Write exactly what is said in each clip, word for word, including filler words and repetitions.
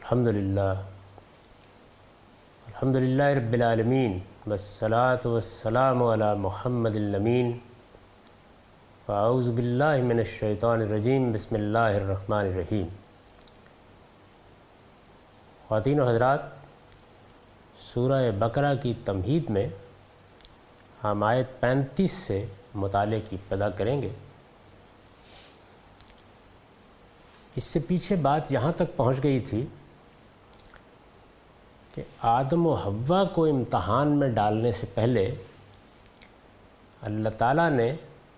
الحمدللہ الحمدللہ رب العالمین والصلاة والسلام علی محمد الامین فاعوذ باللہ من الشیطان الرجیم بسم اللہ الرحمن الرحیم۔ خواتین و حضرات، سورہ بقرہ کی تمہید میں ہم آیت پینتیس سے مطالعے کی ابتدا کریں گے۔ اس سے پیچھے بات یہاں تک پہنچ گئی تھی کہ آدم و حوا کو امتحان میں ڈالنے سے پہلے اللہ تعالیٰ نے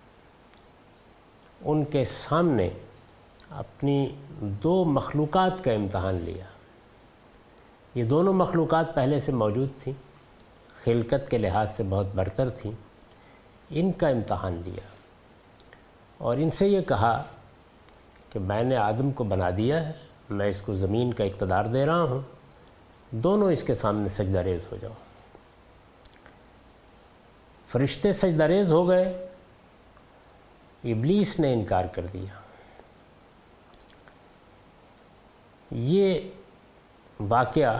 ان کے سامنے اپنی دو مخلوقات کا امتحان لیا۔ یہ دونوں مخلوقات پہلے سے موجود تھیں، خلقت کے لحاظ سے بہت برتر تھیں، ان کا امتحان لیا اور ان سے یہ کہا کہ میں نے آدم کو بنا دیا ہے، میں اس کو زمین کا اقتدار دے رہا ہوں، دونوں اس کے سامنے سجدہ ریز ہو جاؤ۔ فرشتے سجدہ ریز ہو گئے، ابلیس نے انکار کر دیا۔ یہ واقعہ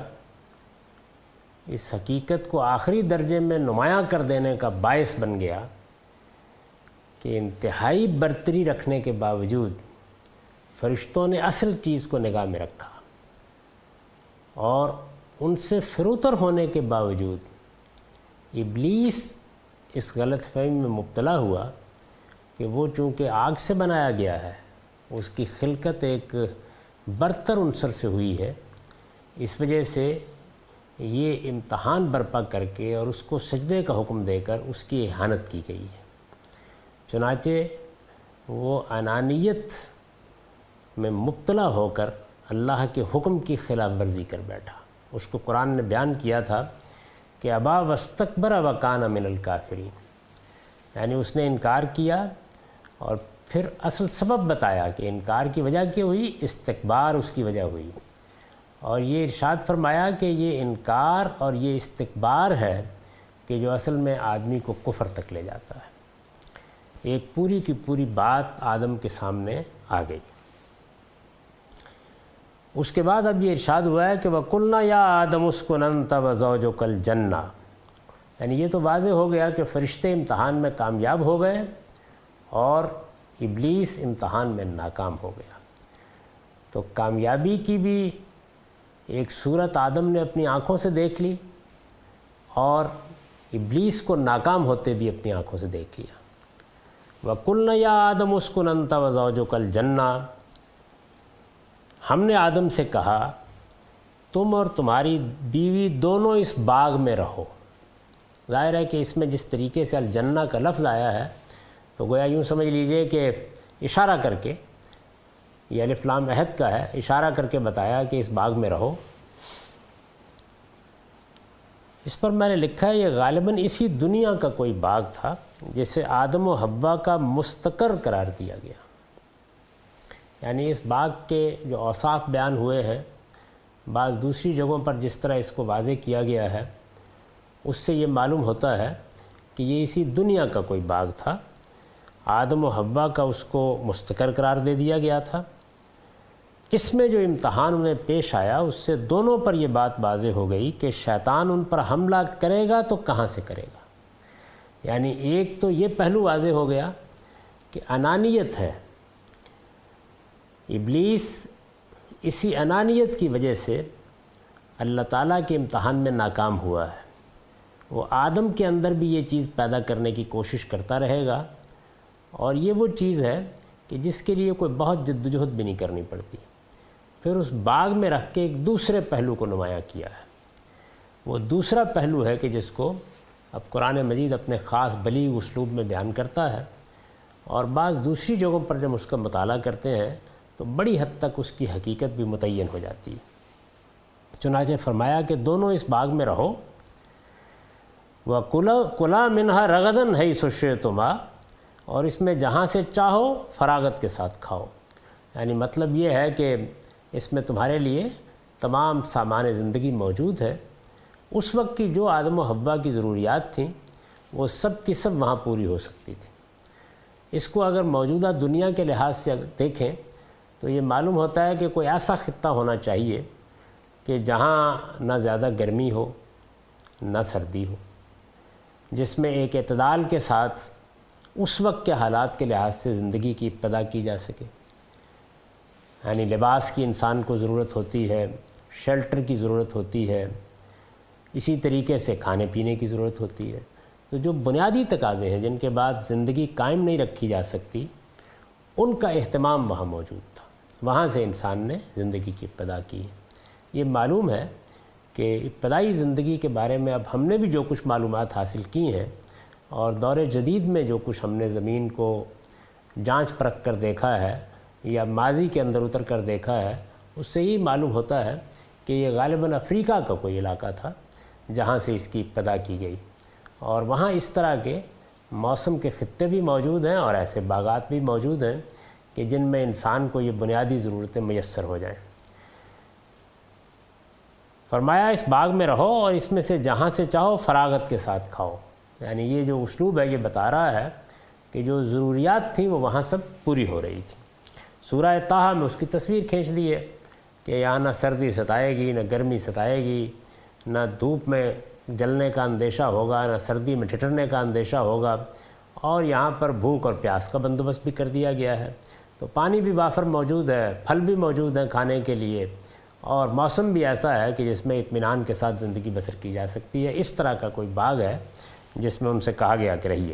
اس حقیقت کو آخری درجے میں نمایاں کر دینے کا باعث بن گیا کہ انتہائی برتری رکھنے کے باوجود فرشتوں نے اصل چیز کو نگاہ میں رکھا اور ان سے فروتر ہونے کے باوجود ابلیس اس غلط فہمی میں مبتلا ہوا کہ وہ چونکہ آگ سے بنایا گیا ہے، اس کی خلقت ایک برتر عنصر سے ہوئی ہے، اس وجہ سے یہ امتحان برپا کر کے اور اس کو سجدے کا حکم دے کر اس کی اہانت کی گئی ہے۔ چنانچہ وہ انانیت میں مبتلا ہو کر اللہ کے حکم کی خلاف ورزی کر بیٹھا۔ اس کو قرآن نے بیان کیا تھا کہ ابا واستکبر وکان من الکافرین، یعنی اس نے انکار کیا اور پھر اصل سبب بتایا کہ انکار کی وجہ کیا ہوئی، استکبار اس کی وجہ ہوئی، اور یہ ارشاد فرمایا کہ یہ انکار اور یہ استکبار ہے کہ جو اصل میں آدمی کو کفر تک لے جاتا ہے۔ ایک پوری کی پوری بات آدم کے سامنے آ گئی۔ اس کے بعد اب یہ ارشاد ہوا ہے کہ وَقُلْنَا يَا آدَمُ اسْكُنْ أَنْتَ وَزَوْجُكَ الْجَنَّةَ، یعنی یہ تو واضح ہو گیا کہ فرشتے امتحان میں کامیاب ہو گئے اور ابلیس امتحان میں ناکام ہو گیا۔ تو کامیابی کی بھی ایک صورت آدم نے اپنی آنکھوں سے دیکھ لی اور ابلیس کو ناکام ہوتے بھی اپنی آنکھوں سے دیکھ لیا۔ وَقُلْنَا يَا آدَمُ اسْكُنْ أَنْتَ وَزَوْجُكَ الْجَنَّةَ، ہم نے آدم سے کہا تم اور تمہاری بیوی دونوں اس باغ میں رہو۔ ظاہر ہے کہ اس میں جس طریقے سے الجنہ کا لفظ آیا ہے تو گویا یوں سمجھ لیجئے کہ اشارہ کر کے، یہ الف لام عہد کا ہے، اشارہ کر کے بتایا کہ اس باغ میں رہو۔ اس پر میں نے لکھا ہے یہ غالباً اسی دنیا کا کوئی باغ تھا جسے آدم و حوا کا مستقر قرار دیا گیا۔ یعنی اس باغ کے جو اوصاف بیان ہوئے ہیں، بعض دوسری جگہوں پر جس طرح اس کو واضح کیا گیا ہے، اس سے یہ معلوم ہوتا ہے کہ یہ اسی دنیا کا کوئی باغ تھا۔ آدم و حوا کا اس کو مستقر قرار دے دیا گیا تھا۔ اس میں جو امتحان انہیں پیش آیا اس سے دونوں پر یہ بات واضح ہو گئی کہ شیطان ان پر حملہ کرے گا تو کہاں سے کرے گا۔ یعنی ایک تو یہ پہلو واضح ہو گیا کہ انانیت ہے، ابلیس اسی انانیت کی وجہ سے اللہ تعالیٰ کے امتحان میں ناکام ہوا ہے۔ وہ آدم کے اندر بھی یہ چیز پیدا کرنے کی کوشش کرتا رہے گا، اور یہ وہ چیز ہے کہ جس کے لیے کوئی بہت جدوجہد بھی نہیں کرنی پڑتی۔ پھر اس باغ میں رکھ کے ایک دوسرے پہلو کو نمایاں کیا ہے۔ وہ دوسرا پہلو ہے کہ جس کو اب قرآن مجید اپنے خاص بلیغ اسلوب میں بیان کرتا ہے، اور بعض دوسری جگہوں پر جب اس کا مطالعہ کرتے ہیں تو بڑی حد تک اس کی حقیقت بھی متعین ہو جاتی ہے۔ چنانچہ فرمایا کہ دونوں اس باغ میں رہو، وَكُلَا كُلَا مِنْهَا رَغَدًا حَيْثُ شِئْتُمَا، اور اس میں جہاں سے چاہو فراغت کے ساتھ کھاؤ۔ یعنی مطلب یہ ہے کہ اس میں تمہارے لیے تمام سامان زندگی موجود ہے۔ اس وقت کی جو آدم و حوا کی ضروریات تھیں وہ سب کی سب وہاں پوری ہو سکتی تھی۔ اس کو اگر موجودہ دنیا کے لحاظ سے دیکھیں تو یہ معلوم ہوتا ہے کہ کوئی ایسا خطہ ہونا چاہیے کہ جہاں نہ زیادہ گرمی ہو نہ سردی ہو، جس میں ایک اعتدال کے ساتھ اس وقت کے حالات کے لحاظ سے زندگی کی ابتدا کی جا سکے۔ یعنی لباس کی انسان کو ضرورت ہوتی ہے، شیلٹر کی ضرورت ہوتی ہے، اسی طریقے سے کھانے پینے کی ضرورت ہوتی ہے۔ تو جو بنیادی تقاضے ہیں جن کے بعد زندگی قائم نہیں رکھی جا سکتی، ان کا اہتمام وہاں موجود تھا، وہاں سے انسان نے زندگی کی ابتدا کی ہے۔ یہ معلوم ہے کہ ابتدائی زندگی کے بارے میں اب ہم نے بھی جو کچھ معلومات حاصل کی ہیں اور دور جدید میں جو کچھ ہم نے زمین کو جانچ پرکھ کر دیکھا ہے یا ماضی کے اندر اتر کر دیکھا ہے، اس سے یہ معلوم ہوتا ہے کہ یہ غالباً افریقہ کا کوئی علاقہ تھا جہاں سے اس کی ابتدا کی گئی، اور وہاں اس طرح کے موسم کے خطے بھی موجود ہیں اور ایسے باغات بھی موجود ہیں کہ جن میں انسان کو یہ بنیادی ضرورتیں میسر ہو جائیں۔ فرمایا اس باغ میں رہو اور اس میں سے جہاں سے چاہو فراغت کے ساتھ کھاؤ۔ یعنی یہ جو اسلوب ہے یہ بتا رہا ہے کہ جو ضروریات تھیں وہ وہاں سب پوری ہو رہی تھیں۔ سورہ طٰہٰ میں اس کی تصویر کھینچ دی ہے کہ یہاں نہ سردی ستائے گی نہ گرمی ستائے گی، نہ دھوپ میں جلنے کا اندیشہ ہوگا نہ سردی میں ٹھٹرنے کا اندیشہ ہوگا، اور یہاں پر بھوک اور پیاس کا بندوبست بھی کر دیا گیا ہے۔ تو پانی بھی وافر موجود ہے، پھل بھی موجود ہیں کھانے کے لیے، اور موسم بھی ایسا ہے کہ جس میں اطمینان کے ساتھ زندگی بسر کی جا سکتی ہے۔ اس طرح کا کوئی باغ ہے جس میں ان سے کہا گیا کہ رہیے۔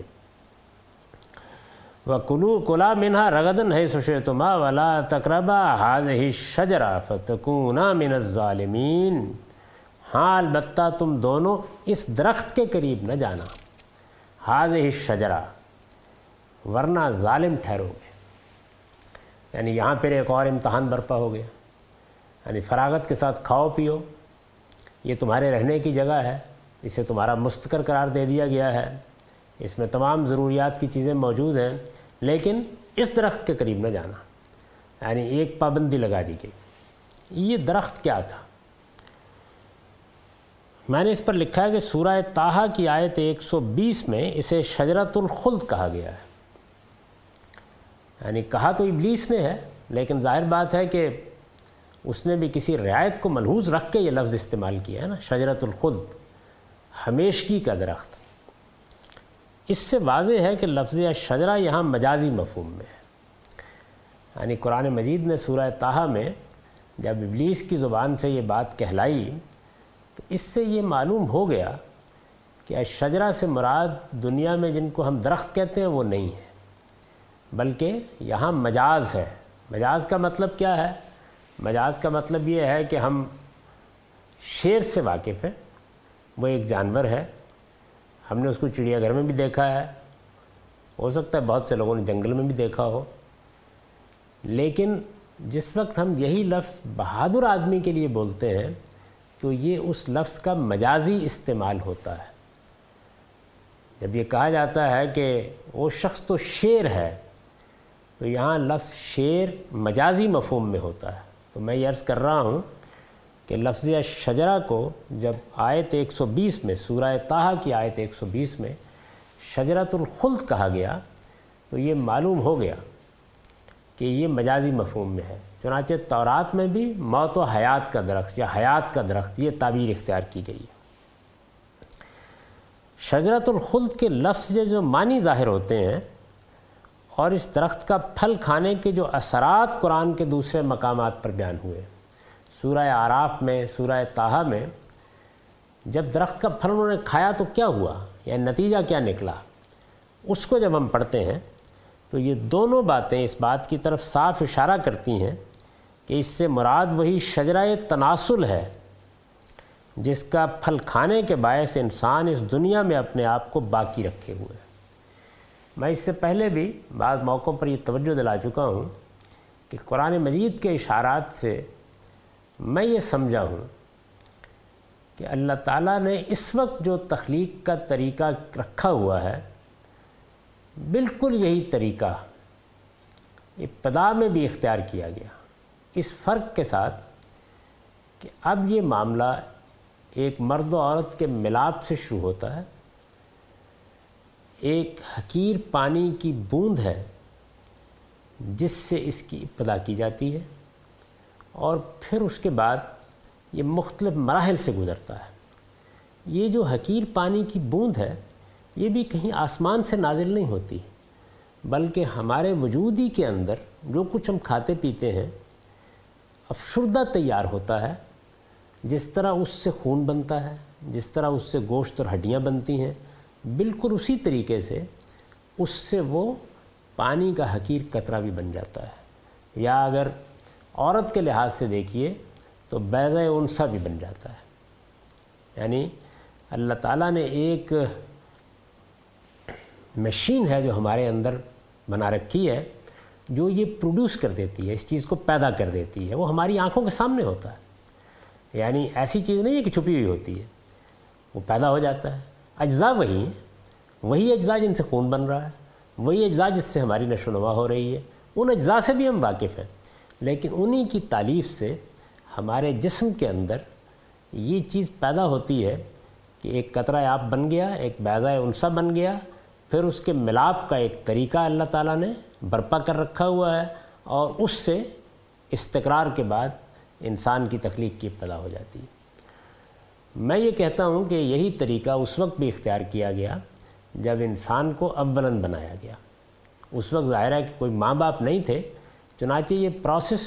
وَكُلُوا كُلَا مِنْهَا رَغَدًا حَيْثُ شِئْتُمَا وَلَا تَقْرَبَا هَٰذِهِ الشَّجَرَةَ فَتَكُونَا مِنَ الظَّالِمِينَ۔ ہاں البتہ تم دونوں اس درخت کے قریب نہ جانا، هَٰذِهِ الشَّجَرَةَ، ورنہ ظالم ٹھہرو گے۔ یعنی یہاں پھر ایک اور امتحان برپا ہو گیا، یعنی فراغت کے ساتھ کھاؤ پیو، یہ تمہارے رہنے کی جگہ ہے، اسے تمہارا مستقر قرار دے دیا گیا ہے، اس میں تمام ضروریات کی چیزیں موجود ہیں، لیکن اس درخت کے قریب نہ جانا۔ یعنی ایک پابندی لگا دی گئی۔ یہ درخت کیا تھا؟ میں نے اس پر لکھا ہے کہ سورہ طٰہٰ کی آیت ایک سو بیس میں اسے شجرۃ الخلد کہا گیا ہے۔ یعنی کہا تو ابلیس نے ہے، لیکن ظاہر بات ہے کہ اس نے بھی کسی رعایت کو ملحوظ رکھ کے یہ لفظ استعمال کیا ہے نا، شجرۃ الخلد، ہمیشگی کا درخت۔ اس سے واضح ہے کہ لفظ شجرہ یہاں مجازی مفہوم میں ہے۔ یعنی قرآن مجید نے سورہ طٰہٰ میں جب ابلیس کی زبان سے یہ بات کہلائی تو اس سے یہ معلوم ہو گیا کہ شجرہ سے مراد دنیا میں جن کو ہم درخت کہتے ہیں وہ نہیں ہے، بلکہ یہاں مجاز ہے۔ مجاز کا مطلب کیا ہے؟ مجاز کا مطلب یہ ہے کہ ہم شیر سے واقف ہیں، وہ ایک جانور ہے، ہم نے اس کو چڑیا گھر میں بھی دیکھا ہے، ہو سکتا ہے بہت سے لوگوں نے جنگل میں بھی دیکھا ہو، لیکن جس وقت ہم یہی لفظ بہادر آدمی کے لیے بولتے ہیں تو یہ اس لفظ کا مجازی استعمال ہوتا ہے۔ جب یہ کہا جاتا ہے کہ وہ شخص تو شیر ہے تو یہاں لفظ شیر مجازی مفہوم میں ہوتا ہے۔ تو میں یہ عرض کر رہا ہوں کہ لفظ شجرہ کو جب آیت ایک سو بیس میں، سورہ طٰہٰ کی آیت ایک سو بیس میں شجرۃ الخلد کہا گیا تو یہ معلوم ہو گیا کہ یہ مجازی مفہوم میں ہے۔ چنانچہ تورات میں بھی موت و حیات کا درخت یا حیات کا درخت یہ تعبیر اختیار کی گئی ہے۔ شجرۃ الخلد کے لفظ جو معنی ظاہر ہوتے ہیں اور اس درخت کا پھل کھانے کے جو اثرات قرآن کے دوسرے مقامات پر بیان ہوئے، سورہ اعراف میں، سورہ طٰہٰ میں، جب درخت کا پھل انہوں نے کھایا تو کیا ہوا، یا نتیجہ کیا نکلا، اس کو جب ہم پڑھتے ہیں تو یہ دونوں باتیں اس بات کی طرف صاف اشارہ کرتی ہیں کہ اس سے مراد وہی شجرہ تناسل ہے جس کا پھل کھانے کے باعث انسان اس دنیا میں اپنے آپ کو باقی رکھے ہوئے ہے۔ میں اس سے پہلے بھی بعض موقعوں پر یہ توجہ دلا چکا ہوں کہ قرآن مجید کے اشارات سے میں یہ سمجھا ہوں کہ اللہ تعالیٰ نے اس وقت جو تخلیق کا طریقہ رکھا ہوا ہے بالکل یہی طریقہ ابتدا میں بھی اختیار کیا گیا، اس فرق کے ساتھ کہ اب یہ معاملہ ایک مرد و عورت کے ملاپ سے شروع ہوتا ہے، ایک حقیر پانی کی بوند ہے جس سے اس کی ابتدا کی جاتی ہے، اور پھر اس کے بعد یہ مختلف مراحل سے گزرتا ہے۔ یہ جو حقیر پانی کی بوند ہے یہ بھی کہیں آسمان سے نازل نہیں ہوتی، بلکہ ہمارے وجود ہی کے اندر جو کچھ ہم کھاتے پیتے ہیں افشردہ تیار ہوتا ہے۔ جس طرح اس سے خون بنتا ہے، جس طرح اس سے گوشت اور ہڈیاں بنتی ہیں، بالکل اسی طریقے سے اس سے وہ پانی کا حقیر قطرہ بھی بن جاتا ہے، یا اگر عورت کے لحاظ سے دیکھیے تو بیضہ انثیٰ بھی بن جاتا ہے۔ یعنی اللہ تعالیٰ نے ایک مشین ہے جو ہمارے اندر بنا رکھی ہے، جو یہ پروڈیوس کر دیتی ہے، اس چیز کو پیدا کر دیتی ہے، وہ ہماری آنکھوں کے سامنے ہوتا ہے۔ یعنی ایسی چیز نہیں ہے کہ چھپی ہوئی ہوتی ہے، وہ پیدا ہو جاتا ہے۔ اجزاء وہی ہیں، وہی اجزاء جن سے خون بن رہا ہے، وہی اجزاء جس سے ہماری نشو و نما ہو رہی ہے، ان اجزاء سے بھی ہم واقف ہیں، لیکن انہی کی تالیف سے ہمارے جسم کے اندر یہ چیز پیدا ہوتی ہے کہ ایک قطرہ آب بن گیا، ایک بیضہ انثیٰ بن گیا، پھر اس کے ملاپ کا ایک طریقہ اللہ تعالیٰ نے برپا کر رکھا ہوا ہے، اور اس سے استقرار کے بعد انسان کی تخلیق کی ابتدا ہو جاتی ہے۔ میں یہ کہتا ہوں کہ یہی طریقہ اس وقت بھی اختیار کیا گیا جب انسان کو اولاً بنایا گیا۔ اس وقت ظاہر ہے کہ کوئی ماں باپ نہیں تھے، چنانچہ یہ پروسیس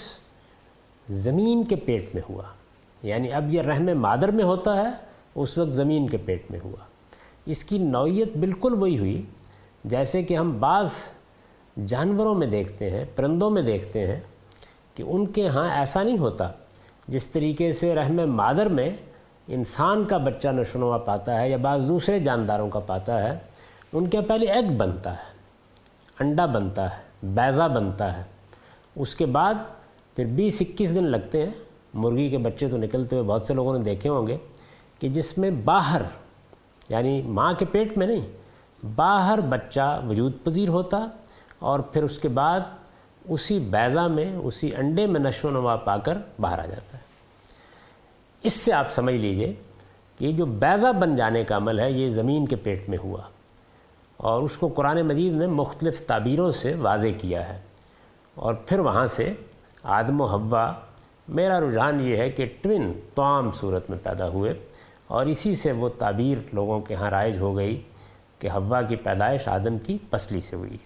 زمین کے پیٹ میں ہوا۔ یعنی اب یہ رحم مادر میں ہوتا ہے، اس وقت زمین کے پیٹ میں ہوا۔ اس کی نوعیت بالکل وہی ہوئی جیسے کہ ہم بعض جانوروں میں دیکھتے ہیں، پرندوں میں دیکھتے ہیں کہ ان کے ہاں ایسا نہیں ہوتا۔ جس طریقے سے رحم مادر میں انسان کا بچہ نشو و نما پاتا ہے یا بعض دوسرے جانداروں کا پاتا ہے، ان کے پہلے ایگ بنتا ہے، انڈا بنتا ہے، بیضہ بنتا ہے، اس کے بعد پھر بیس اکیس دن لگتے ہیں۔ مرغی کے بچے تو نکلتے ہوئے بہت سے لوگوں نے دیکھے ہوں گے کہ جس میں باہر، یعنی ماں کے پیٹ میں نہیں، باہر بچہ وجود پذیر ہوتا، اور پھر اس کے بعد اسی بیضہ میں، اسی انڈے میں نشو و نما پا کر باہر آ جاتا ہے۔ اس سے آپ سمجھ لیجئے کہ یہ جو بیضہ بن جانے کا عمل ہے یہ زمین کے پیٹ میں ہوا، اور اس کو قرآن مجید نے مختلف تعبیروں سے واضح کیا ہے، اور پھر وہاں سے آدم و حوا، میرا رجحان یہ ہے کہ ٹوین توام صورت میں پیدا ہوئے، اور اسی سے وہ تعبیر لوگوں کے ہاں رائج ہو گئی کہ حوا کی پیدائش آدم کی پسلی سے ہوئی ہے۔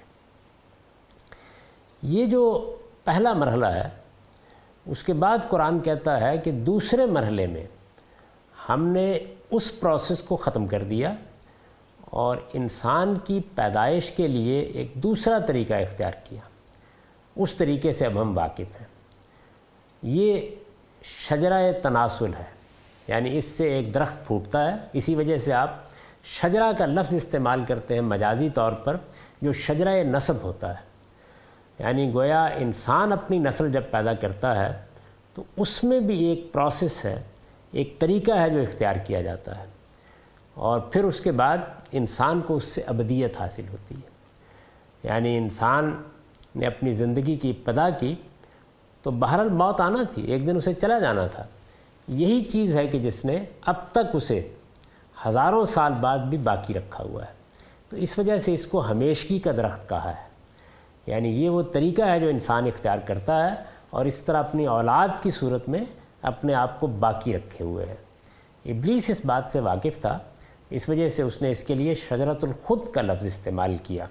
یہ جو پہلا مرحلہ ہے، اس کے بعد قرآن کہتا ہے کہ دوسرے مرحلے میں ہم نے اس پروسیس کو ختم کر دیا اور انسان کی پیدائش کے لیے ایک دوسرا طریقہ اختیار کیا۔ اس طریقے سے اب ہم واقف ہیں۔ یہ شجرہ تناسل ہے، یعنی اس سے ایک درخت پھوٹتا ہے۔ اسی وجہ سے آپ شجرہ کا لفظ استعمال کرتے ہیں مجازی طور پر، جو شجرہ نسب ہوتا ہے۔ یعنی گویا انسان اپنی نسل جب پیدا کرتا ہے تو اس میں بھی ایک پروسیس ہے، ایک طریقہ ہے جو اختیار کیا جاتا ہے، اور پھر اس کے بعد انسان کو اس سے ابدیت حاصل ہوتی ہے۔ یعنی انسان نے اپنی زندگی کی ابتدا کی تو بہرحال موت آنا تھی، ایک دن اسے چلا جانا تھا۔ یہی چیز ہے کہ جس نے اب تک اسے ہزاروں سال بعد بھی باقی رکھا ہوا ہے، تو اس وجہ سے اس کو ہمیشگی کا درخت کہا ہے۔ یعنی یہ وہ طریقہ ہے جو انسان اختیار کرتا ہے، اور اس طرح اپنی اولاد کی صورت میں اپنے آپ کو باقی رکھے ہوئے ہے۔ ابلیس اس بات سے واقف تھا، اس وجہ سے اس نے اس کے لیے شجرۃ الخلد کا لفظ استعمال کیا۔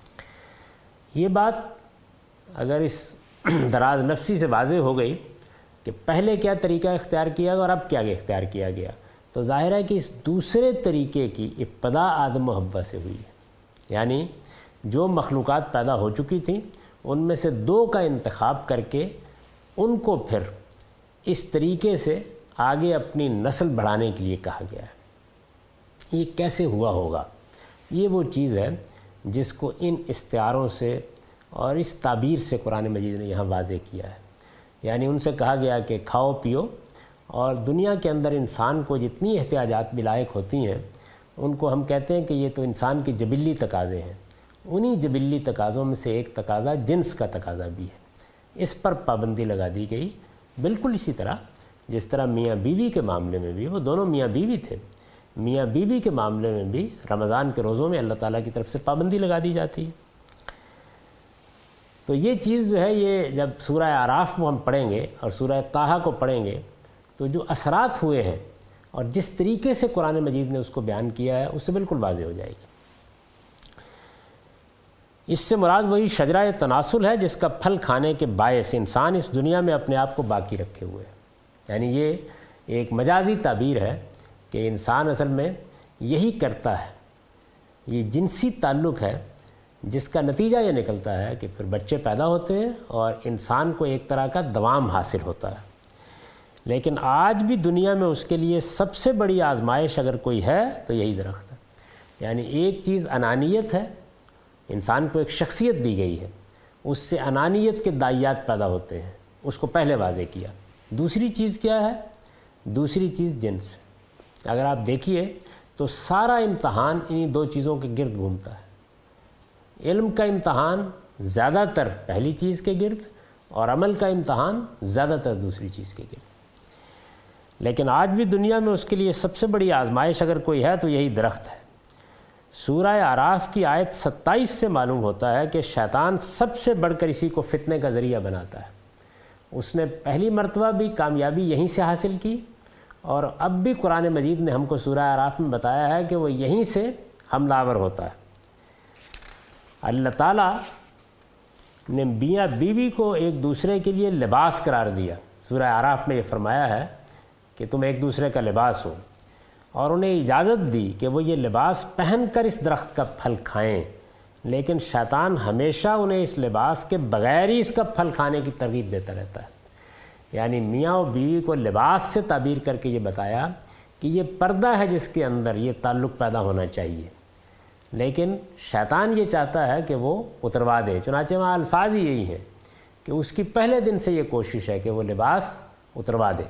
یہ بات اگر اس دراز نفسی سے واضح ہو گئی کہ پہلے کیا طریقہ اختیار کیا گیا اور اب کیا اختیار کیا گیا، تو ظاہر ہے کہ اس دوسرے طریقے کی ابتدا آدم و حوا سے ہوئی ہے۔ یعنی جو مخلوقات پیدا ہو چکی تھیں ان میں سے دو کا انتخاب کر کے ان کو پھر اس طریقے سے آگے اپنی نسل بڑھانے کے لیے کہا گیا ہے۔ یہ کیسے ہوا ہوگا؟ یہ وہ چیز ہے جس کو ان استعاروں سے اور اس تعبیر سے قرآن مجید نے یہاں واضح کیا ہے۔ یعنی ان سے کہا گیا کہ کھاؤ پیو، اور دنیا کے اندر انسان کو جتنی احتیاجات بلائق ہوتی ہیں ان کو ہم کہتے ہیں کہ یہ تو انسان کے جبلی تقاضے ہیں۔ انہی جبلی تقاضوں میں سے ایک تقاضا جنس کا تقاضا بھی ہے، اس پر پابندی لگا دی گئی۔ بالکل اسی طرح جس طرح میاں بیوی کے معاملے میں بھی، وہ دونوں میاں بیوی تھے، میاں بیوی کے معاملے میں بھی رمضان کے روزوں میں اللہ تعالیٰ کی طرف سے پابندی لگا دی جاتی ہے۔ تو یہ چیز جو ہے، یہ جب سورہ اعراف کو ہم پڑھیں گے اور سورہ طٰہٰ کو پڑھیں گے تو جو اثرات ہوئے ہیں اور جس طریقے سے قرآن مجید نے اس کو بیان کیا ہے اس سے بالکل واضح ہو جائے گی۔ اس سے مراد وہی شجرہ تناسل ہے جس کا پھل کھانے کے باعث انسان اس دنیا میں اپنے آپ کو باقی رکھے ہوئے ہے۔ یعنی یہ ایک مجازی تعبیر ہے کہ انسان اصل میں یہی کرتا ہے، یہ جنسی تعلق ہے جس کا نتیجہ یہ نکلتا ہے کہ پھر بچے پیدا ہوتے ہیں اور انسان کو ایک طرح کا دوام حاصل ہوتا ہے۔ لیکن آج بھی دنیا میں اس کے لیے سب سے بڑی آزمائش اگر کوئی ہے تو یہی درخت ہے۔ یعنی ایک چیز انانیت ہے، انسان کو ایک شخصیت دی گئی ہے، اس سے انانیت کے دائیات پیدا ہوتے ہیں، اس کو پہلے واضح کیا۔ دوسری چیز کیا ہے؟ دوسری چیز جنس۔ اگر آپ دیکھیے تو سارا امتحان انہی دو چیزوں کے گرد گھومتا ہے۔ علم کا امتحان زیادہ تر پہلی چیز کے گرد اور عمل کا امتحان زیادہ تر دوسری چیز کے گرد۔ لیکن آج بھی دنیا میں اس کے لیے سب سے بڑی آزمائش اگر کوئی ہے تو یہی درخت ہے۔ سورہ اعراف کی آیت ستائیس سے معلوم ہوتا ہے کہ شیطان سب سے بڑھ کر اسی کو فتنے کا ذریعہ بناتا ہے۔ اس نے پہلی مرتبہ بھی کامیابی یہیں سے حاصل کی اور اب بھی قرآن مجید نے ہم کو سورہ اعراف میں بتایا ہے کہ وہ یہیں سے حملہ آور ہوتا ہے۔ اللہ تعالیٰ نے میاں بیوی کو ایک دوسرے کے لیے لباس قرار دیا۔ سورہ اعراف میں یہ فرمایا ہے کہ تم ایک دوسرے کا لباس ہو، اور انہیں اجازت دی کہ وہ یہ لباس پہن کر اس درخت کا پھل کھائیں، لیکن شیطان ہمیشہ انہیں اس لباس کے بغیر ہی اس کا پھل کھانے کی ترغیب دیتا رہتا ہے۔ یعنی میاں و بیوی کو لباس سے تعبیر کر کے یہ بتایا کہ یہ پردہ ہے جس کے اندر یہ تعلق پیدا ہونا چاہیے، لیکن شیطان یہ چاہتا ہے کہ وہ اتروا دے۔ چنانچہ وہاں الفاظ ہی یہی ہیں کہ اس کی پہلے دن سے یہ کوشش ہے کہ وہ لباس اتروا دے۔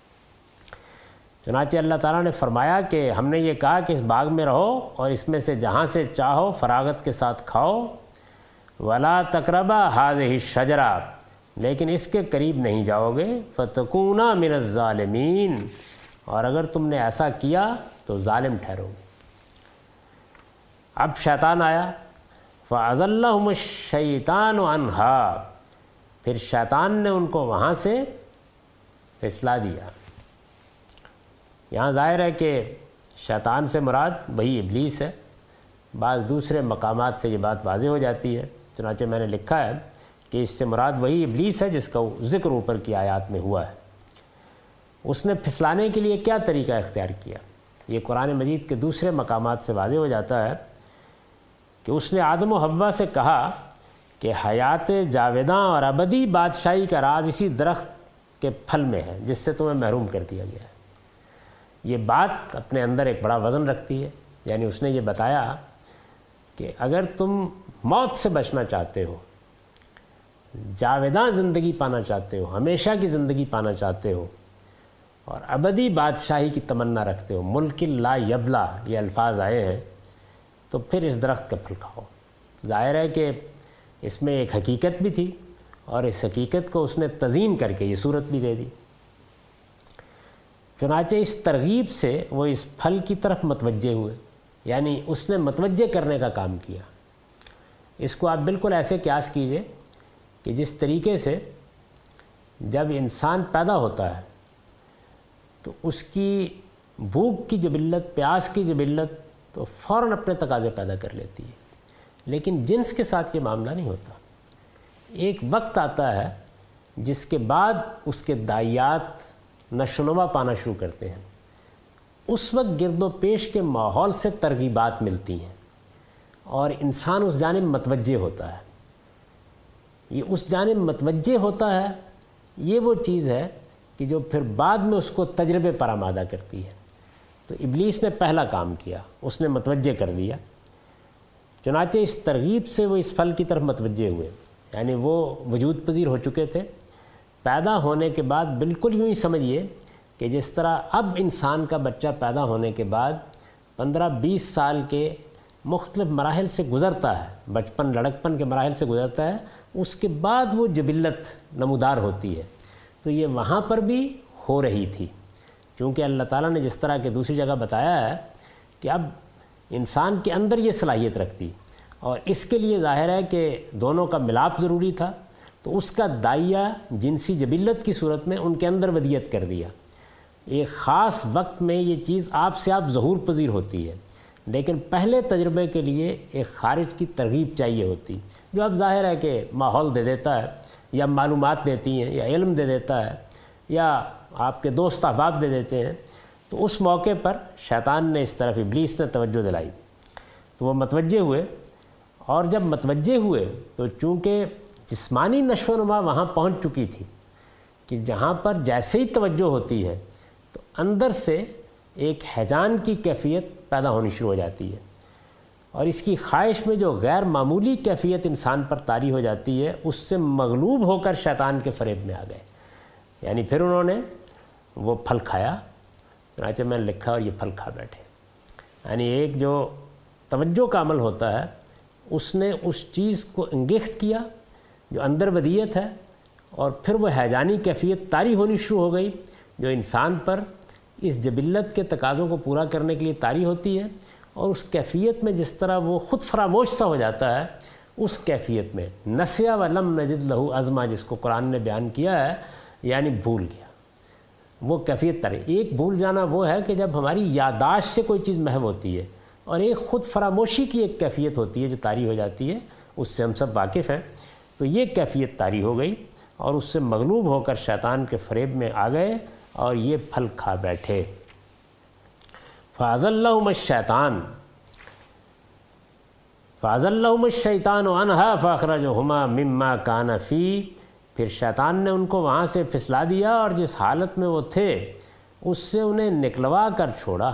چنانچہ اللہ تعالیٰ نے فرمایا کہ ہم نے یہ کہا کہ اس باغ میں رہو اور اس میں سے جہاں سے چاہو فراغت کے ساتھ کھاؤ، وَلَا تَقْرَبَا هَٰذِهِ الشَّجَرَةَ، لیکن اس کے قریب نہیں جاؤ گے، فَتَكُونَا مِنَ الظَّالِمِينَ، اور اگر تم نے ایسا کیا تو ظالم ٹھہرو گے۔ اب شیطان آیا، فَأَزَلَّهُمُ الشَّيْطَانُ عَنْهَا، پھر شیطان نے ان کو وہاں سے پھسلا دیا۔ یہاں ظاہر ہے کہ شیطان سے مراد وہی ابلیس ہے۔ بعض دوسرے مقامات سے یہ بات واضح ہو جاتی ہے، چنانچہ میں نے لکھا ہے کہ اس سے مراد وہی ابلیس ہے جس کا ذکر اوپر کی آیات میں ہوا ہے۔ اس نے پھسلانے کے لیے کیا طریقہ اختیار کیا؟ یہ قرآن مجید کے دوسرے مقامات سے واضح ہو جاتا ہے کہ اس نے آدم و حوا سے کہا کہ حیات جاویداں اور ابدی بادشاہی کا راز اسی درخت کے پھل میں ہے جس سے تمہیں محروم کر دیا گیا ہے۔ یہ بات اپنے اندر ایک بڑا وزن رکھتی ہے۔ یعنی اس نے یہ بتایا کہ اگر تم موت سے بچنا چاہتے ہو، جاویداں زندگی پانا چاہتے ہو، ہمیشہ کی زندگی پانا چاہتے ہو اور ابدی بادشاہی کی تمنا رکھتے ہو، ملک لا یبلا یہ الفاظ آئے ہیں، تو پھر اس درخت کا پھل کھاؤ۔ ظاہر ہے کہ اس میں ایک حقیقت بھی تھی اور اس حقیقت کو اس نے تزئین کر کے یہ صورت بھی دے دی۔ چنانچہ اس ترغیب سے وہ اس پھل کی طرف متوجہ ہوئے، یعنی اس نے متوجہ کرنے کا کام کیا۔ اس کو آپ بالکل ایسے قیاس کیجئے کہ جس طریقے سے جب انسان پیدا ہوتا ہے تو اس کی بھوک کی جبلت، پیاس کی جبلت تو فوراً اپنے تقاضے پیدا کر لیتی ہے، لیکن جنس کے ساتھ یہ معاملہ نہیں ہوتا۔ ایک وقت آتا ہے جس کے بعد اس کے دائیات نشونما پانا شروع کرتے ہیں۔ اس وقت گرد و پیش کے ماحول سے ترغیبات ملتی ہیں اور انسان اس جانب متوجہ ہوتا ہے۔ یہ اس جانب متوجہ ہوتا ہے، یہ وہ چیز ہے کہ جو پھر بعد میں اس کو تجربے پر آمادہ کرتی ہے۔ تو ابلیس نے پہلا کام کیا، اس نے متوجہ کر دیا۔ چنانچہ اس ترغیب سے وہ اس پھل کی طرف متوجہ ہوئے، یعنی وہ وجود پذیر ہو چکے تھے۔ پیدا ہونے کے بعد بالکل یوں ہی سمجھیے کہ جس طرح اب انسان کا بچہ پیدا ہونے کے بعد پندرہ بیس سال کے مختلف مراحل سے گزرتا ہے، بچپن لڑکپن کے مراحل سے گزرتا ہے، اس کے بعد وہ جبلت نمودار ہوتی ہے، تو یہ وہاں پر بھی ہو رہی تھی، چونکہ اللہ تعالیٰ نے جس طرح کہ دوسری جگہ بتایا ہے کہ اب انسان کے اندر یہ صلاحیت رکھتی، اور اس کے لیے ظاہر ہے کہ دونوں کا ملاپ ضروری تھا، تو اس کا دائیہ جنسی جبلت کی صورت میں ان کے اندر ودیت کر دیا۔ ایک خاص وقت میں یہ چیز آپ سے آپ ظہور پذیر ہوتی ہے، لیکن پہلے تجربے کے لیے ایک خارج کی ترغیب چاہیے ہوتی، جو اب ظاہر ہے کہ ماحول دے دیتا ہے، یا معلومات دیتی ہیں، یا علم دے دیتا ہے، یا آپ کے دوست احباب دے دیتے ہیں۔ تو اس موقع پر شیطان نے اس طرف، ابلیس نے توجہ دلائی، تو وہ متوجہ ہوئے، اور جب متوجہ ہوئے تو چونکہ جسمانی نشو و نما وہاں پہنچ چکی تھی کہ جہاں پر جیسے ہی توجہ ہوتی ہے تو اندر سے ایک ہیجان کی کیفیت پیدا ہونی شروع ہو جاتی ہے، اور اس کی خواہش میں جو غیر معمولی کیفیت انسان پر طاری ہو جاتی ہے، اس سے مغلوب ہو کر شیطان کے فریب میں آ گئے۔ یعنی پھر انہوں نے وہ پھل کھایا، چنانچہ میں نے لکھا اور یہ پھل کھا بیٹھے۔ یعنی ایک جو توجہ کا عمل ہوتا ہے، اس نے اس چیز کو انگیخت کیا جو اندر ودیت ہے، اور پھر وہ ہیجانی کیفیت طاری ہونی شروع ہو گئی جو انسان پر اس جبلت کے تقاضوں کو پورا کرنے کے لیے طاری ہوتی ہے، اور اس کیفیت میں جس طرح وہ خود فراموش سا ہو جاتا ہے، اس کیفیت میں نسیا ولم نجد لہو عزما، جس کو قرآن نے بیان کیا ہے، یعنی بھول گیا، وہ کیفیت طاری۔ ایک بھول جانا وہ ہے کہ جب ہماری یادداشت سے کوئی چیز محو ہوتی ہے، اور ایک خود فراموشی کی ایک کیفیت ہوتی ہے جو طاری ہو جاتی ہے، اس سے ہم سب واقف ہیں۔ تو یہ کیفیت طاری ہو گئی، اور اس سے مغلوب ہو کر شیطان کے فریب میں آ گئے اور یہ پھل کھا بیٹھے۔ فَأَزَلَّهُمَ الشَّيْطَانُ فَأَزَلَّهُمُ الشَّيْطَانُ عَنْهَا فَأَخْرَجَهُمَا مِمَّا كَانَ فِيهِ، پھر شیطان نے ان کو وہاں سے پھسلا دیا، اور جس حالت میں وہ تھے اس سے انہیں نکلوا کر چھوڑا۔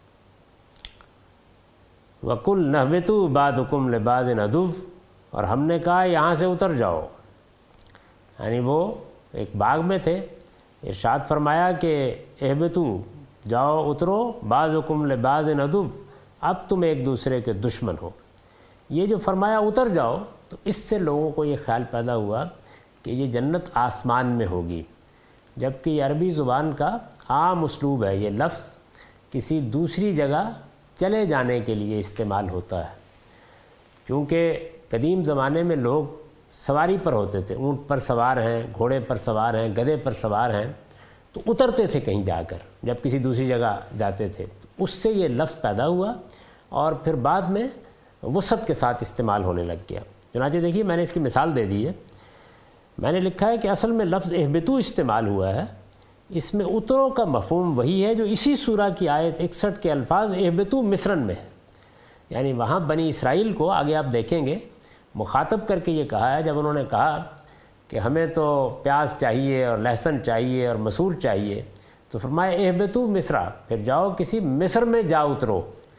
وَقُلْنَا اهْبِطُوا بَعْضُكُمْ لِبَعْضٍ عَدُوٌّ، اور ہم نے کہا یہاں سے اتر جاؤ۔ یعنی وہ ایک باغ میں تھے، ارشاد فرمایا کہ اہبتوا، جاؤ اترو، بعضکم لبعض عدو، اب تم ایک دوسرے کے دشمن ہو۔ یہ جو فرمایا اتر جاؤ، تو اس سے لوگوں کو یہ خیال پیدا ہوا کہ یہ جنت آسمان میں ہوگی، جبکہ یہ عربی زبان کا عام اسلوب ہے، یہ لفظ کسی دوسری جگہ چلے جانے کے لیے استعمال ہوتا ہے۔ چونکہ قدیم زمانے میں لوگ سواری پر ہوتے تھے، اونٹ پر سوار ہیں، گھوڑے پر سوار ہیں، گدھے پر سوار ہیں، تو اترتے تھے کہیں جا کر جب کسی دوسری جگہ جاتے تھے، اس سے یہ لفظ پیدا ہوا، اور پھر بعد میں وسعت کے ساتھ استعمال ہونے لگ گیا۔ چنانچہ دیکھیے میں نے اس کی مثال دے دی ہے، میں نے لکھا ہے کہ اصل میں لفظ اہبتو استعمال ہوا ہے، اس میں اترو کا مفہوم وہی ہے جو اسی سورہ کی آیت اکسٹھ کے الفاظ اہبتو مصرن میں ہے۔ یعنی وہاں بنی اسرائیل کو آگے آپ دیکھیں گے مخاطب کر کے یہ کہا ہے، جب انہوں نے کہا کہ ہمیں تو پیاز چاہیے اور لہسن چاہیے اور مسور چاہیے، تو فرمایا اہبتو مصر، پھر جاؤ کسی مصر میں جا اترو۔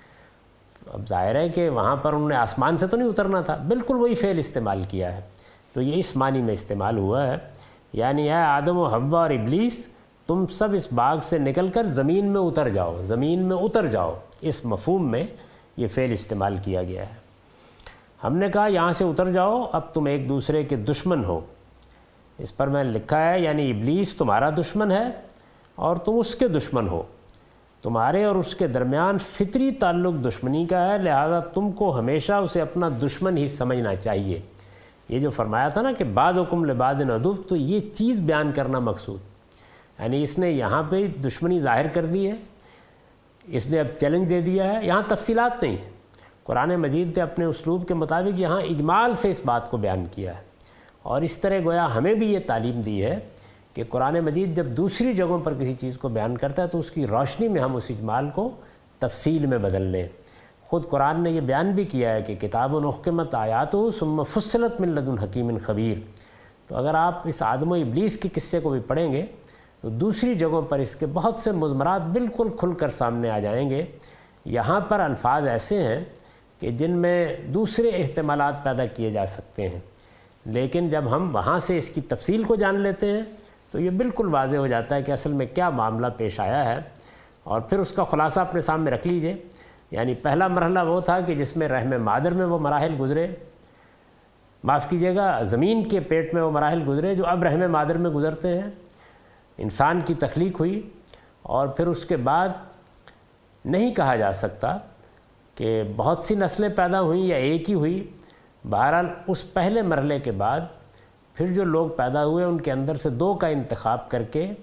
اب ظاہر ہے کہ وہاں پر انہوں نے آسمان سے تو نہیں اترنا تھا، بالکل وہی فعل استعمال کیا ہے، تو یہ اس معنی میں استعمال ہوا ہے، یعنی اے آدم و حوا اور ابلیس، تم سب اس باغ سے نکل کر زمین میں اتر جاؤ، زمین میں اتر جاؤ، اس مفہوم میں یہ فعل استعمال کیا گیا ہے۔ ہم نے کہا یہاں سے اتر جاؤ، اب تم ایک دوسرے کے دشمن ہو، اس پر میں نے لکھا ہے یعنی ابلیس تمہارا دشمن ہے اور تم اس کے دشمن ہو، تمہارے اور اس کے درمیان فطری تعلق دشمنی کا ہے، لہذا تم کو ہمیشہ اسے اپنا دشمن ہی سمجھنا چاہیے۔ یہ جو فرمایا تھا نا کہ بعضکم لبعض عدو، تو یہ چیز بیان کرنا مقصود، یعنی اس نے یہاں پہ دشمنی ظاہر کر دی ہے، اس نے اب چیلنج دے دیا ہے، یہاں تفصیلات نہیں ہیں، قرآن مجید نے اپنے اسلوب کے مطابق یہاں اجمال سے اس بات کو بیان کیا ہے، اور اس طرح گویا ہمیں بھی یہ تعلیم دی ہے کہ قرآن مجید جب دوسری جگہوں پر کسی چیز کو بیان کرتا ہے تو اس کی روشنی میں ہم اس اجمال کو تفصیل میں بدل لیں۔ خود قرآن نے یہ بیان بھی کیا ہے کہ کتاب احکمت آیاتہ ثم فصلت من لدن حکیم خبیر، تو اگر آپ اس آدم و ابلیس کے قصے کو بھی پڑھیں گے تو دوسری جگہوں پر اس کے بہت سے مضمرات بالکل کھل کر سامنے آ جائیں گے۔ یہاں پر الفاظ ایسے ہیں کہ جن میں دوسرے احتمالات پیدا کیے جا سکتے ہیں، لیکن جب ہم وہاں سے اس کی تفصیل کو جان لیتے ہیں تو یہ بالکل واضح ہو جاتا ہے کہ اصل میں کیا معاملہ پیش آیا ہے، اور پھر اس کا خلاصہ اپنے سامنے رکھ لیجئے۔ یعنی پہلا مرحلہ وہ تھا کہ جس میں رحم مادر میں وہ مراحل گزرے، معاف کیجیے گا زمین کے پیٹ میں وہ مراحل گزرے جو اب رحم مادر میں گزرتے ہیں، انسان کی تخلیق ہوئی، اور پھر اس کے بعد نہیں کہا جا سکتا کہ بہت سی نسلیں پیدا ہوئیں یا ایک ہی ہوئی، بہرحال اس پہلے مرحلے کے بعد پھر جو لوگ پیدا ہوئے ان کے اندر سے دو کا انتخاب کر کے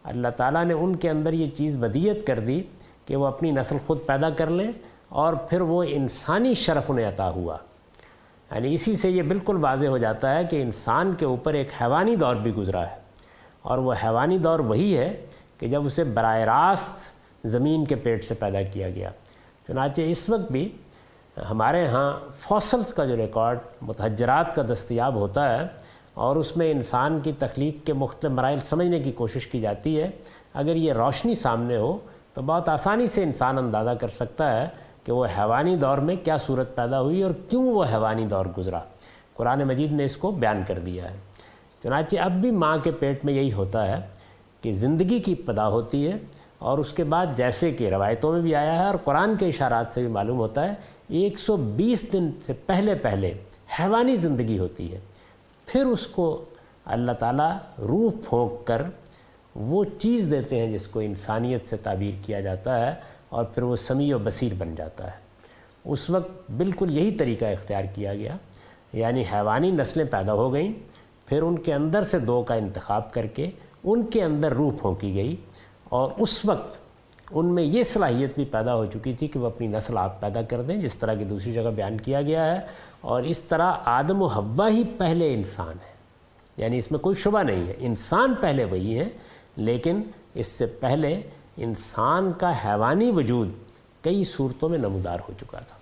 اللہ تعالیٰ نے ان کے اندر یہ چیز بدیت کر دی کہ وہ اپنی نسل خود پیدا کر لیں، اور پھر وہ انسانی شرف انہیں عطا ہوا۔ یعنی اسی سے یہ بالکل واضح ہو جاتا ہے کہ انسان کے اوپر ایک حیوانی دور بھی گزرا ہے، اور وہ حیوانی دور وہی ہے کہ جب اسے براہ راست زمین کے پیٹ سے پیدا کیا گیا۔ چنانچہ اس وقت بھی ہمارے ہاں فوسلز کا جو ریکارڈ متحجرات کا دستیاب ہوتا ہے، اور اس میں انسان کی تخلیق کے مختلف مراحل سمجھنے کی کوشش کی جاتی ہے، اگر یہ روشنی سامنے ہو تو بہت آسانی سے انسان اندازہ کر سکتا ہے کہ وہ حیوانی دور میں کیا صورت پیدا ہوئی اور کیوں وہ حیوانی دور گزرا۔ قرآن مجید نے اس کو بیان کر دیا ہے۔ چنانچہ اب بھی ماں کے پیٹ میں یہی ہوتا ہے کہ زندگی کی ابتدا ہوتی ہے، اور اس کے بعد جیسے کہ روایتوں میں بھی آیا ہے اور قرآن کے اشارات سے بھی معلوم ہوتا ہے، ایک سو بیس دن سے پہلے پہلے حیوانی زندگی ہوتی ہے، پھر اس کو اللہ تعالیٰ روح پھونک کر وہ چیز دیتے ہیں جس کو انسانیت سے تعبیر کیا جاتا ہے، اور پھر وہ سمیع و بصیر بن جاتا ہے۔ اس وقت بالکل یہی طریقہ اختیار کیا گیا، یعنی حیوانی نسلیں پیدا ہو گئیں، پھر ان کے اندر سے دو کا انتخاب کر کے ان کے اندر روح پھونکی گئی، اور اس وقت ان میں یہ صلاحیت بھی پیدا ہو چکی تھی کہ وہ اپنی نسل آپ پیدا کر دیں، جس طرح کی دوسری جگہ بیان کیا گیا ہے۔ اور اس طرح آدم و حوا ہی پہلے انسان ہیں، یعنی اس میں کوئی شبہ نہیں ہے، انسان پہلے وہی ہیں، لیکن اس سے پہلے انسان کا حیوانی وجود کئی صورتوں میں نمودار ہو چکا تھا۔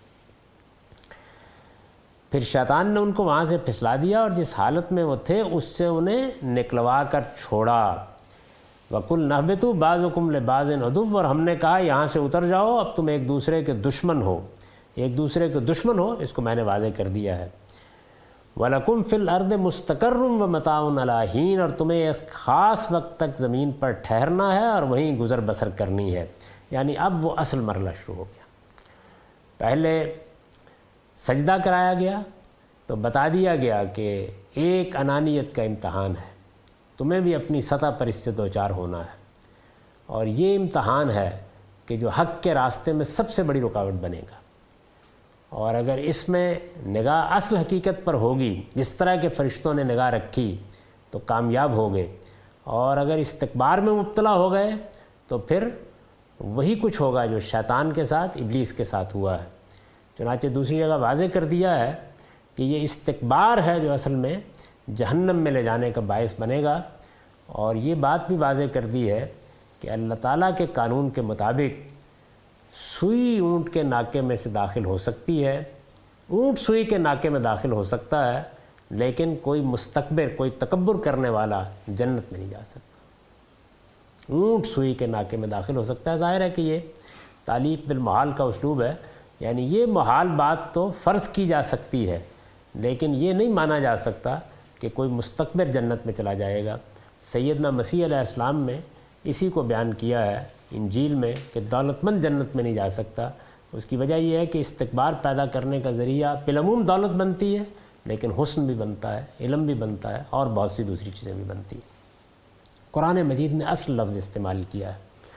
پھر شیطان نے ان کو وہاں سے پھسلا دیا، اور جس حالت میں وہ تھے اس سے انہیں نکلوا کر چھوڑا۔ وَقُلْ نَهْبِطُوا بَعْضُكُمْ لِبَعْضٍ عَدُوٌّ، اور ہم نے کہا یہاں سے اتر جاؤ، اب تم ایک دوسرے کے دشمن ہو، ایک دوسرے کے دشمن ہو، اس کو میں نے واضح کر دیا ہے۔ وَلَكُمْ فِي الْأَرْضِ مُسْتَقَرٌّ وَمَتَاعٌ إِلَىٰ حِينٍ، اور تمہیں اس خاص وقت تک زمین پر ٹھہرنا ہے اور وہیں گزر بسر کرنی ہے۔ یعنی اب وہ اصل مرحلہ شروع ہو گیا۔ پہلے سجدہ کرایا گیا تو بتا دیا گیا کہ ایک انانیت کا امتحان ہے، تمہیں بھی اپنی سطح پر اس سے دوچار ہونا ہے، اور یہ امتحان ہے کہ جو حق کے راستے میں سب سے بڑی رکاوٹ بنے گا، اور اگر اس میں نگاہ اصل حقیقت پر ہوگی جس طرح کے فرشتوں نے نگاہ رکھی تو کامیاب ہو گئے، اور اگر استکبار میں مبتلا ہو گئے تو پھر وہی کچھ ہوگا جو شیطان کے ساتھ، ابلیس کے ساتھ ہوا ہے۔ چنانچہ دوسری جگہ واضح کر دیا ہے کہ یہ استکبار ہے جو اصل میں جہنم میں لے جانے کا باعث بنے گا، اور یہ بات بھی واضح کر دی ہے کہ اللہ تعالیٰ کے قانون کے مطابق سوئی اونٹ کے ناکے میں سے داخل ہو سکتی ہے، اونٹ سوئی کے ناکے میں داخل ہو سکتا ہے، لیکن کوئی مستکبر، کوئی تکبر کرنے والا جنت میں نہیں جا سکتا۔ اونٹ سوئی کے ناکے میں داخل ہو سکتا ہے، ظاہر ہے کہ یہ تعلیق بالمحال کا اسلوب ہے، یعنی یہ محال بات تو فرض کی جا سکتی ہے، لیکن یہ نہیں مانا جا سکتا کہ کوئی مستکبر جنت میں چلا جائے گا۔ سیدنا مسیح علیہ السلام میں اسی کو بیان کیا ہے انجیل میں کہ دولت مند جنت میں نہیں جا سکتا۔ اس کی وجہ یہ ہے کہ استکبار پیدا کرنے کا ذریعہ بالعموم دولت بنتی ہے، لیکن حسن بھی بنتا ہے، علم بھی بنتا ہے، اور بہت سی دوسری چیزیں بھی بنتی ہیں۔ قرآن مجید نے اصل لفظ استعمال کیا ہے،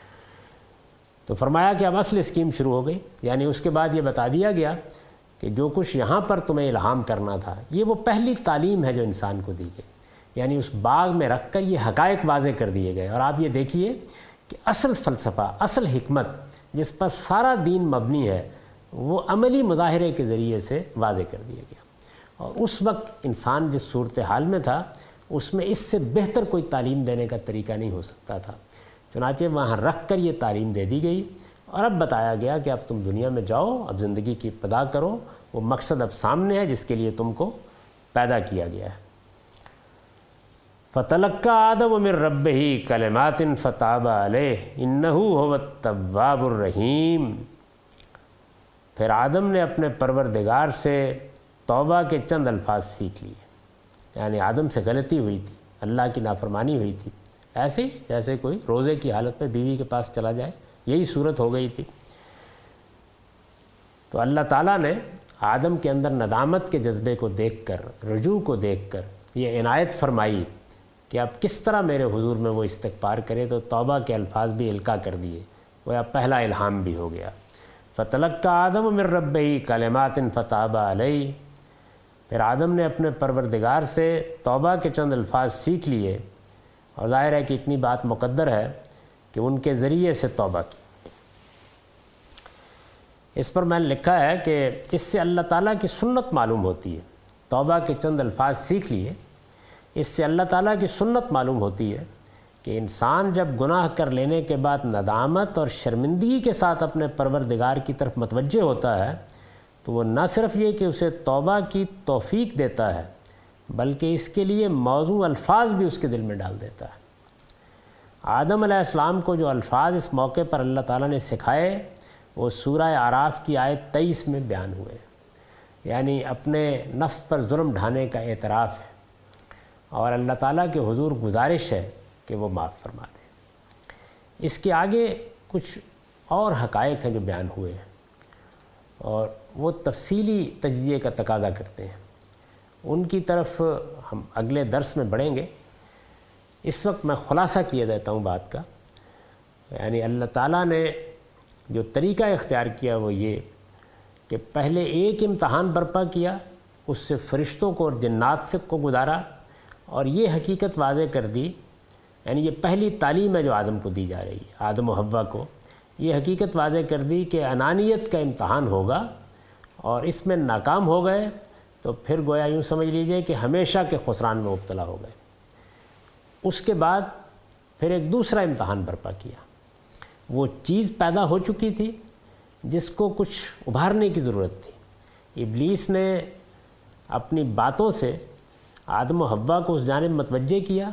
تو فرمایا کہ اب اصل اسکیم شروع ہو گئی، یعنی اس کے بعد یہ بتا دیا گیا کہ جو کچھ یہاں پر تمہیں الہام کرنا تھا، یہ وہ پہلی تعلیم ہے جو انسان کو دی گئی، یعنی اس باغ میں رکھ کر یہ حقائق واضح کر دیے گئے۔ اور آپ یہ دیکھیے کہ اصل فلسفہ، اصل حکمت جس پر سارا دین مبنی ہے، وہ عملی مظاہرے کے ذریعے سے واضح کر دیا گیا، اور اس وقت انسان جس صورتحال میں تھا اس میں اس سے بہتر کوئی تعلیم دینے کا طریقہ نہیں ہو سکتا تھا۔ چنانچہ وہاں رکھ کر یہ تعلیم دے دی گئی، اور اب بتایا گیا کہ اب تم دنیا میں جاؤ، اب زندگی کی ابتدا کرو، وہ مقصد اب سامنے ہے جس کے لیے تم کو پیدا کیا گیا ہے۔ فَتَلَقَّىٰ آدَمُ مِن رَبِّهِ كَلِمَاتٍ فَتَابَ عَلَيْهِ إِنَّهُ هُوَ التَّوَّابُ الرَّحِيمُ، پھر آدم نے اپنے پروردگار سے توبہ کے چند الفاظ سیکھ لیے، یعنی آدم سے غلطی ہوئی تھی، اللہ کی نافرمانی ہوئی تھی، ایسے ہی جیسے کوئی روزے کی حالت میں بیوی کے پاس چلا جائے، یہی صورت ہو گئی تھی۔ تو اللہ تعالیٰ نے آدم کے اندر ندامت کے جذبے کو دیکھ کر، رجوع کو دیکھ کر یہ عنایت فرمائی کہ اب کس طرح میرے حضور میں وہ استغفار کرے، تو توبہ کے الفاظ بھی القاء کر دیے، وہ اب پہلا الہام بھی ہو گیا۔ فَتَلَقَّىٰ آدَمُ مِن رَبِّهِ كَلِمَاتٍ فَتَابَ عَلَيْهِ، پھر آدم نے اپنے پروردگار سے توبہ کے چند الفاظ سیکھ لیے، اور ظاہر ہے کہ اتنی بات مقدر ہے کہ ان کے ذریعے سے توبہ کی۔ اس پر میں نے لکھا ہے کہ اس سے اللہ تعالیٰ کی سنت معلوم ہوتی ہے۔ توبہ کے چند الفاظ سیکھ لیے، اس سے اللہ تعالیٰ کی سنت معلوم ہوتی ہے کہ انسان جب گناہ کر لینے کے بعد ندامت اور شرمندگی کے ساتھ اپنے پروردگار کی طرف متوجہ ہوتا ہے تو وہ نہ صرف یہ کہ اسے توبہ کی توفیق دیتا ہے بلکہ اس کے لیے موزوں الفاظ بھی اس کے دل میں ڈال دیتا ہے۔ آدم علیہ السلام کو جو الفاظ اس موقع پر اللہ تعالیٰ نے سکھائے وہ سورہ اعراف کی آیت تیئیس میں بیان ہوئے، یعنی اپنے نفس پر ظلم ڈھانے کا اعتراف ہے اور اللہ تعالیٰ کے حضور گزارش ہے کہ وہ معاف فرما دے۔ اس کے آگے کچھ اور حقائق ہیں جو بیان ہوئے ہیں اور وہ تفصیلی تجزیے کا تقاضا کرتے ہیں، ان کی طرف ہم اگلے درس میں بڑھیں گے۔ اس وقت میں خلاصہ کیے دیتا ہوں بات کا، یعنی اللہ تعالیٰ نے جو طریقہ اختیار کیا وہ یہ کہ پہلے ایک امتحان برپا کیا، اس سے فرشتوں کو اور جنات سے کو گزارا اور یہ حقیقت واضح کر دی، یعنی یہ پہلی تعلیم ہے جو آدم کو دی جا رہی ہے، آدم و حوا کو یہ حقیقت واضح کر دی کہ انانیت کا امتحان ہوگا اور اس میں ناکام ہو گئے تو پھر گویا یوں سمجھ لیجئے کہ ہمیشہ کے خسران میں مبتلا ہو گئے۔ اس کے بعد پھر ایک دوسرا امتحان برپا کیا، وہ چیز پیدا ہو چکی تھی جس کو کچھ ابھارنے کی ضرورت تھی۔ ابلیس نے اپنی باتوں سے آدم و حوا کو اس جانب متوجہ کیا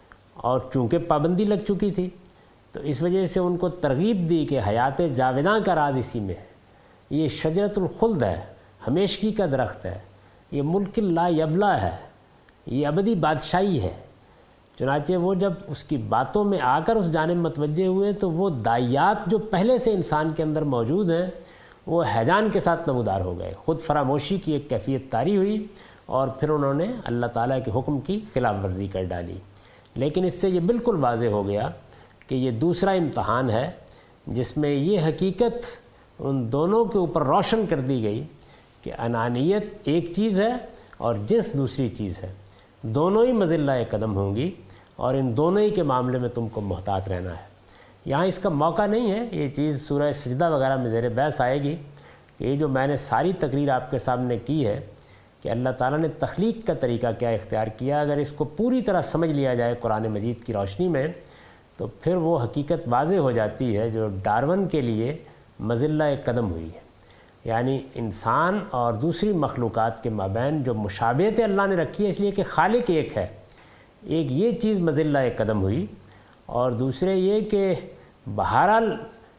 اور چونکہ پابندی لگ چکی تھی تو اس وجہ سے ان کو ترغیب دی کہ حیات جاوداں کا راز اسی میں ہے، یہ شجرۃ الخلد ہے، ہمیشگی کا درخت ہے، یہ ملک لا یبلا ہے، یہ ابدی بادشاہی ہے۔ چنانچہ وہ جب اس کی باتوں میں آ کر اس جانب متوجہ ہوئے تو وہ داعیات جو پہلے سے انسان کے اندر موجود ہیں وہ ہیجان کے ساتھ نمودار ہو گئے، خود فراموشی کی ایک کیفیت طاری ہوئی اور پھر انہوں نے اللہ تعالیٰ کے حکم کی خلاف ورزی کر ڈالی۔ لیکن اس سے یہ بالکل واضح ہو گیا کہ یہ دوسرا امتحان ہے جس میں یہ حقیقت ان دونوں کے اوپر روشن کر دی گئی کہ انانیت ایک چیز ہے اور جنس دوسری چیز ہے، دونوں ہی مذلہ قدم ہوں گی اور ان دونوں ہی کے معاملے میں تم کو محتاط رہنا ہے۔ یہاں اس کا موقع نہیں ہے، یہ چیز سورہ سجدہ وغیرہ میں زیر بحث آئے گی کہ یہ جو میں نے ساری تقریر آپ کے سامنے کی ہے کہ اللہ تعالیٰ نے تخلیق کا طریقہ کیا اختیار کیا، اگر اس کو پوری طرح سمجھ لیا جائے قرآن مجید کی روشنی میں تو پھر وہ حقیقت واضح ہو جاتی ہے جو ڈارون کے لیے مذلہ قدم ہوئی ہے، یعنی انسان اور دوسری مخلوقات کے مابین جو مشابہت اللہ نے رکھی ہے اس لیے کہ خالق ایک ہے، ایک یہ چیز مذلہ قدم ہوئی اور دوسرے یہ کہ بہرحال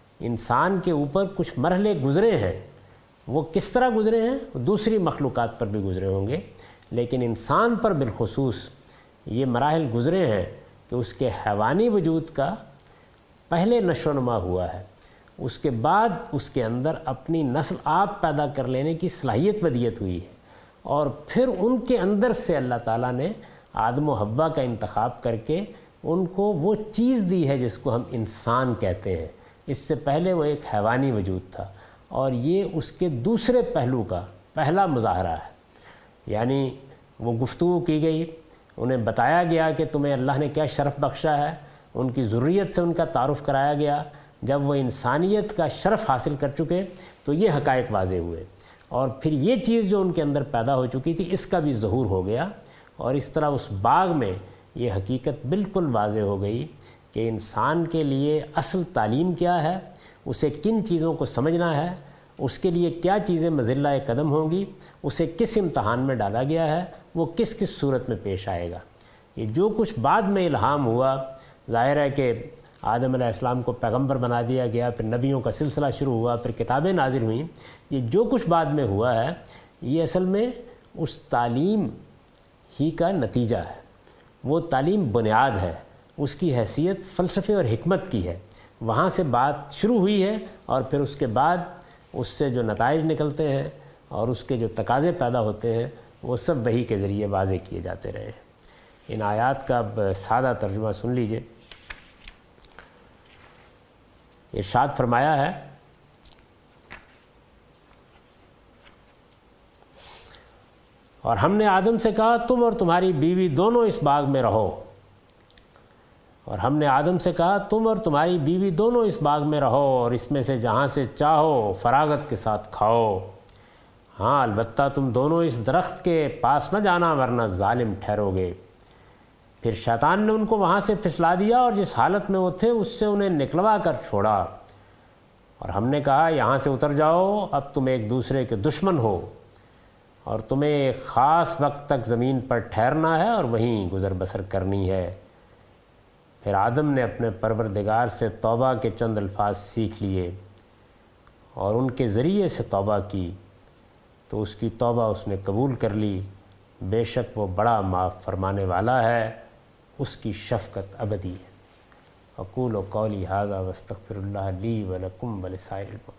انسان کے اوپر کچھ مرحلے گزرے ہیں، وہ کس طرح گزرے ہیں دوسری مخلوقات پر بھی گزرے ہوں گے، لیکن انسان پر بالخصوص یہ مراحل گزرے ہیں کہ اس کے حیوانی وجود کا پہلے نشو و نما ہوا ہے، اس کے بعد اس کے اندر اپنی نسل آپ پیدا کر لینے کی صلاحیت ودیت ہوئی ہے اور پھر ان کے اندر سے اللہ تعالیٰ نے آدم و حوا کا انتخاب کر کے ان کو وہ چیز دی ہے جس کو ہم انسان کہتے ہیں۔ اس سے پہلے وہ ایک حیوانی وجود تھا اور یہ اس کے دوسرے پہلو کا پہلا مظاہرہ ہے، یعنی وہ گفتگو کی گئی، انہیں بتایا گیا کہ تمہیں اللہ نے کیا شرف بخشا ہے، ان کی ذریت سے ان کا تعارف کرایا گیا۔ جب وہ انسانیت کا شرف حاصل کر چکے تو یہ حقائق واضح ہوئے اور پھر یہ چیز جو ان کے اندر پیدا ہو چکی تھی اس کا بھی ظہور ہو گیا اور اس طرح اس باغ میں یہ حقیقت بالکل واضح ہو گئی کہ انسان کے لیے اصل تعلیم کیا ہے، اسے کن چیزوں کو سمجھنا ہے، اس کے لیے کیا چیزیں مذلہ قدم ہوں گی، اسے کس امتحان میں ڈالا گیا ہے، وہ کس کس صورت میں پیش آئے گا۔ یہ جو کچھ بعد میں الہام ہوا، ظاہر ہے کہ آدم علیہ السلام کو پیغمبر بنا دیا گیا، پھر نبیوں کا سلسلہ شروع ہوا، پھر کتابیں نازل ہوئیں، یہ جو کچھ بعد میں ہوا ہے یہ اصل میں اس تعلیم ہی کا نتیجہ ہے۔ وہ تعلیم بنیاد ہے، اس کی حیثیت فلسفے اور حکمت کی ہے، وہاں سے بات شروع ہوئی ہے اور پھر اس کے بعد اس سے جو نتائج نکلتے ہیں اور اس کے جو تقاضے پیدا ہوتے ہیں وہ سب وحی کے ذریعے واضح کیے جاتے رہے ہیں۔ ان آیات کا اب سادہ ترجمہ سن لیجئے۔ ارشاد فرمایا ہے اور ہم نے آدم سے کہا تم اور تمہاری بیوی دونوں اس باغ میں رہو، اور ہم نے آدم سے کہا تم اور تمہاری بیوی دونوں اس باغ میں رہو اور اس میں سے جہاں سے چاہو فراغت کے ساتھ کھاؤ، ہاں البتہ تم دونوں اس درخت کے پاس نہ جانا ورنہ ظالم ٹھہرو گے۔ پھر شیطان نے ان کو وہاں سے پھسلا دیا اور جس حالت میں وہ تھے اس سے انہیں نکلوا کر چھوڑا، اور ہم نے کہا یہاں سے اتر جاؤ، اب تم ایک دوسرے کے دشمن ہو اور تمہیں ایک خاص وقت تک زمین پر ٹھہرنا ہے اور وہیں گزر بسر کرنی ہے۔ پھر آدم نے اپنے پروردگار سے توبہ کے چند الفاظ سیکھ لیے اور ان کے ذریعے سے توبہ کی، تو اس کی توبہ اس نے قبول کر لی، بے شک وہ بڑا معاف فرمانے والا ہے، اس کی شفقت ابدی ہے۔ اقول قولی ھذا واستغفر اللہ لی ولکم ولسائر المؤمنین۔